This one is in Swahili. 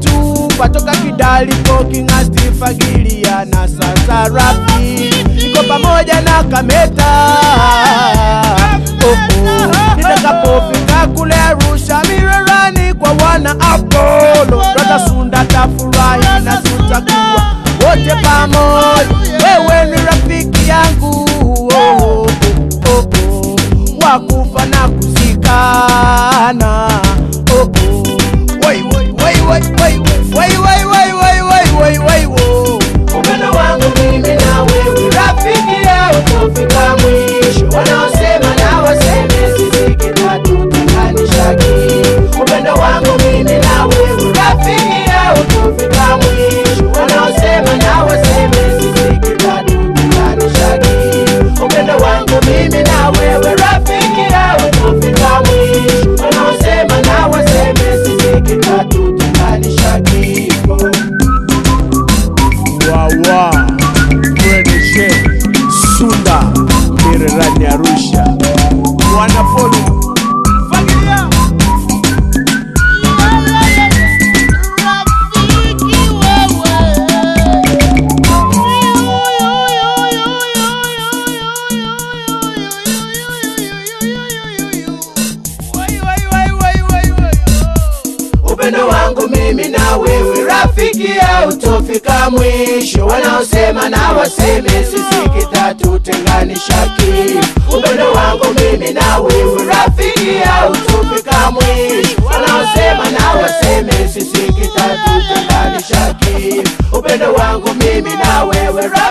wetu patoka Kidali King'asti Fagilia na sasa Rafi niko pamoja na Kameta. Nitakapofika kule Arusha Mirerani kwa wana Apollo, brother Sunda tafurahi na tutakuwa wote pamoja. Wewe ni rafiki yangu wakufa na kuzikana. Upendo wangu mimi na wewe rafiki yao utofika mwisho. Wanaosema na waseme sisi kitatutenganishaki. Upendo wangu mimi na wewe rafiki yao utofika mwisho. Wanaosema na waseme sisi kitatutenganishaki. Upendo wangu mimi na wewe rafiki yao utofika mwisho. Wanaosema na waseme sisi kitatutenganishaki. Wawa Freneshe Sunda Mirerani Arusha wana follow Fagilia upendo wangu mimi na wewe rafiki ya utofika mwisho. Wanaosema na waseme sisi kitatutenganishaki. Upendo wangu mimi na wewe rafiki ya utofika mwisho. Wanaosema na waseme sisi kitatutenganishaki. Upendo wangu mimi na wewe